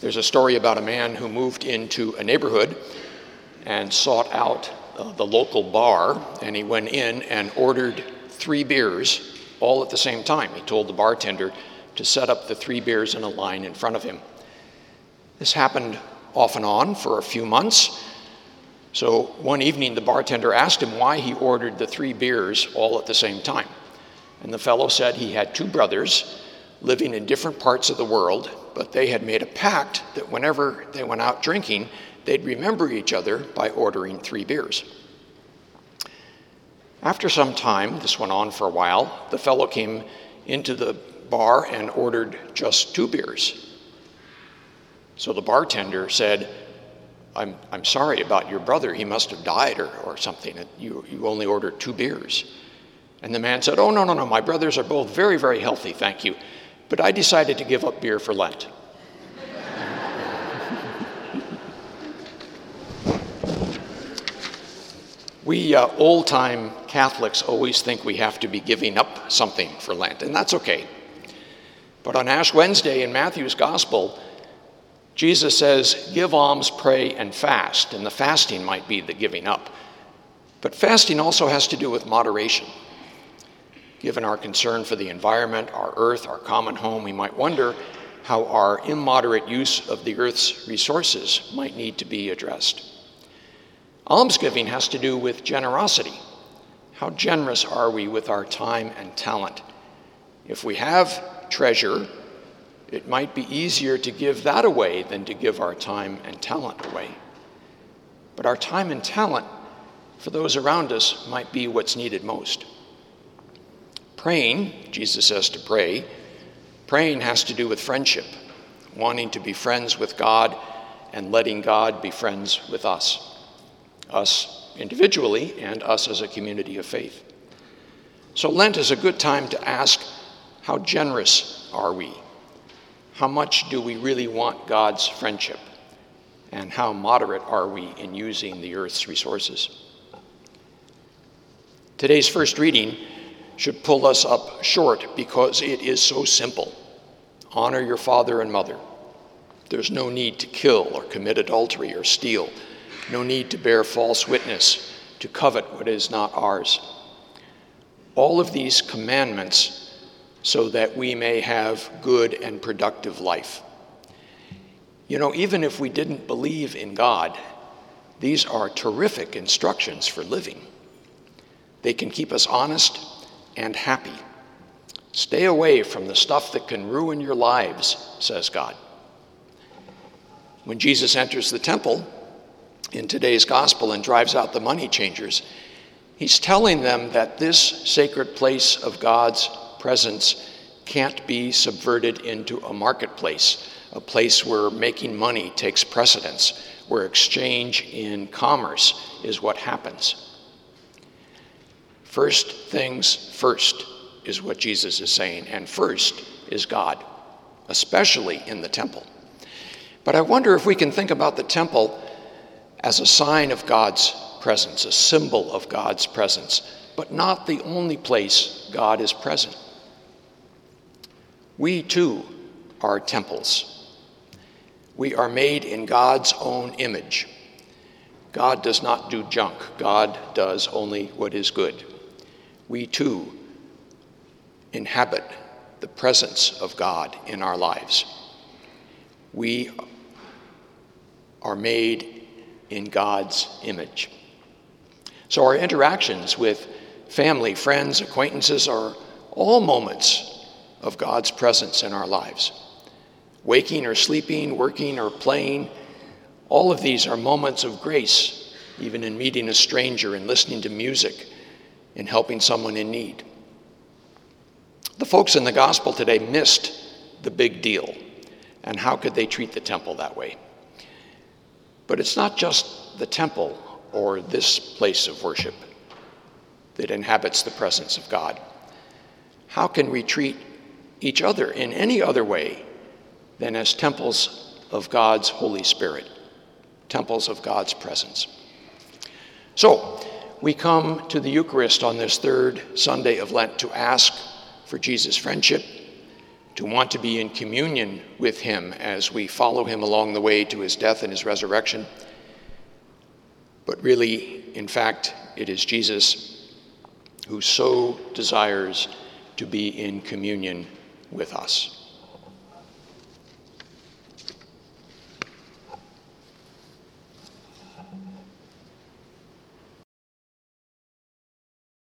There's a story about a man who moved into a neighborhood and sought out the local bar, and he went in and ordered 3 beers all at the same time. He told the bartender to set up the 3 beers in a line in front of him. This happened off and on for a few months. So one evening, the bartender asked him why he ordered the 3 beers all at the same time. And the fellow said he had 2 brothers living in different parts of the world, but they had made a pact that whenever they went out drinking, they'd remember each other by ordering 3 beers. After some time, this went on for a while, the fellow came into the bar and ordered just 2 beers. So the bartender said, I'm sorry about your brother. He must have died or something. You only ordered 2 beers. And the man said, oh, no. My brothers are both very, very healthy, thank you. But I decided to give up beer for Lent. We old-time Catholics always think we have to be giving up something for Lent, and that's okay. But on Ash Wednesday in Matthew's Gospel, Jesus says, give alms, pray, and fast, and the fasting might be the giving up. But fasting also has to do with moderation. Given our concern for the environment, our earth, our common home, we might wonder how our immoderate use of the earth's resources might need to be addressed. Almsgiving has to do with generosity. How generous are we with our time and talent? If we have treasure, it might be easier to give that away than to give our time and talent away. But our time and talent for those around us might be what's needed most. Praying, Jesus says to pray, praying has to do with friendship, wanting to be friends with God and letting God be friends with us individually and us as a community of faith. So Lent is a good time to ask, how generous are we? How much do we really want God's friendship? And how moderate are we in using the earth's resources? Today's first reading should pull us up short because it is so simple. Honor your father and mother. There's no need to kill or commit adultery or steal. No need to bear false witness, to covet what is not ours. All of these commandments so that we may have good and productive life. You know, even if we didn't believe in God, these are terrific instructions for living. They can keep us honest and happy. Stay away from the stuff that can ruin your lives, says God. When Jesus enters the temple in today's gospel and drives out the money changers, he's telling them that this sacred place of God's presence can't be subverted into a marketplace, a place where making money takes precedence, where exchange in commerce is what happens. First things first is what Jesus is saying, and first is God, especially in the temple. But I wonder if we can think about the temple as a sign of God's presence, a symbol of God's presence, but not the only place God is present. We too are temples. We are made in God's own image. God does not do junk. God does only what is good. We too inhabit the presence of God in our lives. We are made in God's image. So our interactions with family, friends, acquaintances are all moments of God's presence in our lives. Waking or sleeping, working or playing, all of these are moments of grace, even in meeting a stranger and listening to music, in helping someone in need. The folks in the gospel today missed the big deal, and how could they treat the temple that way? But it's not just the temple or this place of worship that inhabits the presence of God. How can we treat each other in any other way than as temples of God's Holy Spirit, temples of God's presence? So, we come to the Eucharist on this third Sunday of Lent to ask for Jesus' friendship, to want to be in communion with him as we follow him along the way to his death and his resurrection. But really, in fact, it is Jesus who so desires to be in communion with us.